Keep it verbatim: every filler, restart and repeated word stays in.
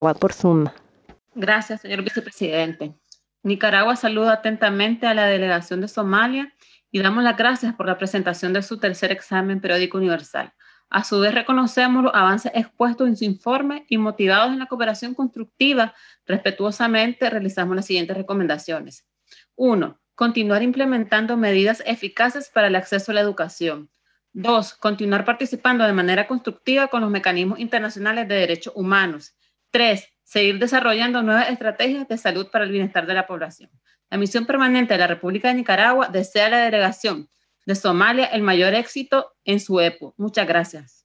por Zoom. Gracias, señor vicepresidente. Nicaragua saluda atentamente a la delegación de Somalia y damos las gracias por la presentación de su tercer examen periódico universal. A su vez, reconocemos los avances expuestos en su informe y motivados en la cooperación constructiva, respetuosamente realizamos las siguientes recomendaciones. Uno, continuar implementando medidas eficaces para el acceso a la educación. Dos, continuar participando de manera constructiva con los mecanismos internacionales de derechos humanos. Tres, seguir desarrollando nuevas estrategias de salud para el bienestar de la población. La misión permanente de la República de Nicaragua desea a la delegación de Somalia el mayor éxito en su E P O. Muchas gracias.